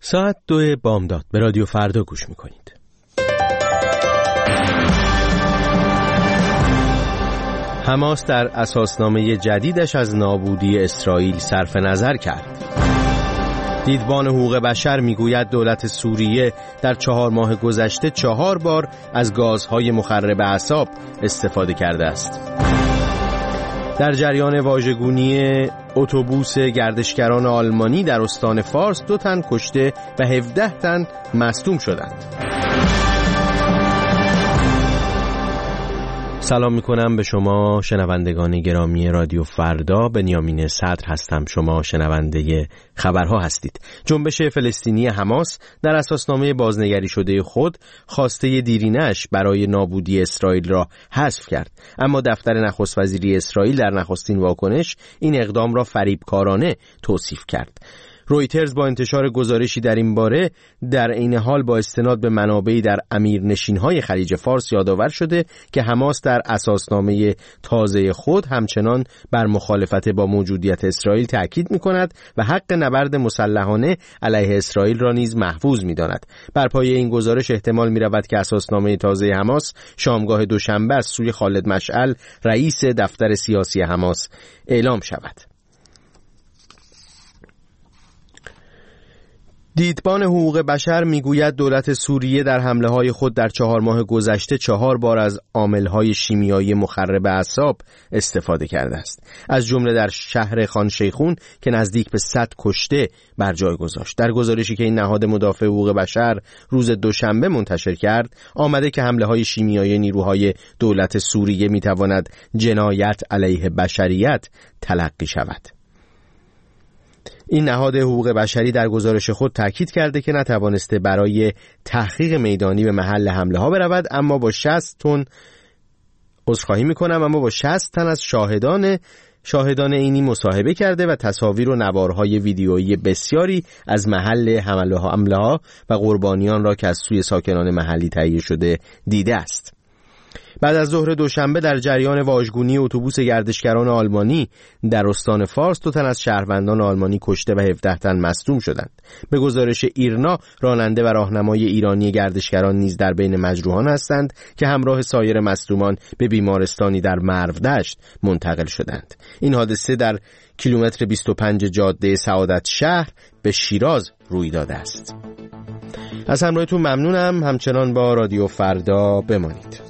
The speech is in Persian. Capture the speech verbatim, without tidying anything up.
ساعت دو بامداد به رادیو فردا گوش میکنید. حماس در اساسنامه جدیدش از نابودی اسرائیل صرف نظر کرد. دیدبان حقوق بشر میگوید دولت سوریه در چهار ماه گذشته چهار بار از گازهای مخرب اعصاب استفاده کرده است. در جریان واژگونی اتوبوس گردشگران آلمانی در استان فارس دو تن کشته و هفده تن مصدوم شدند. سلام میکنم به شما شنوندگان گرامی رادیو فردا. بنیامین صدر هستم. شما شنونده خبرها هستید. جنبش فلسطینی حماس در اساسنامه بازنگری شده خود خواسته دیرینه‌اش برای نابودی اسرائیل را حذف کرد، اما دفتر نخست وزیری اسرائیل در نخستین واکنش این اقدام را فریبکارانه توصیف کرد. رویترز با انتشار گزارشی در این باره در عین حال با استناد به منابعی در امیرنشین‌های خلیج فارس یادآور شده که حماس در اساسنامه تازه خود همچنان بر مخالفت با موجودیت اسرائیل تأکید می‌کند و حق نبرد مسلحانه علیه اسرائیل را نیز محفوظ می‌داند. بر پایه این گزارش احتمال می‌رود که اساسنامه تازه حماس شامگاه دوشنبه از سوی خالد مشعل رئیس دفتر سیاسی حماس اعلام شود. دیدبان حقوق بشر میگوید دولت سوریه در حمله‌های خود در چهار ماه گذشته چهار بار از عامل‌های شیمیایی مخرب اعصاب استفاده کرده است، از جمله در شهر خان شیخون که نزدیک به صد کشته بر جای گذاشت. در گزارشی که این نهاد مدافع حقوق بشر روز دوشنبه منتشر کرد، آمده که حمله‌های شیمیایی نیروهای دولت سوریه میتواند جنایت علیه بشریت تلقی شود. این نهاد حقوق بشری در گزارش خود تاکید کرده که نتوانسته برای تحقیق میدانی به محل حمله ها برود، اما با شصت تن عذرخواهی میکنم اما با شصت تن از شاهدان شاهدان عینی مصاحبه کرده و تصاویر و نوارهای ویدیویی بسیاری از محل حمله ها و قربانیان را که از سوی ساکنان محلی تهیه شده دیده است. بعد از ظهر دوشنبه در جریان واژگونی اتوبوس گردشگران آلمانی در استان فارس دو تن از شهروندان آلمانی کشته و هفده تن مصدوم شدند. به گزارش ایرنا، راننده و راهنمای ایرانی گردشگران نیز در بین مجروحان هستند که همراه سایر مصدومان به بیمارستانی در مرودشت منتقل شدند. این حادثه در کیلومتر بیست و پنج جاده سعادت شهر به شیراز روی داده است. از همراهتون ممنونم. همچنان با رادیو فردا بمانید.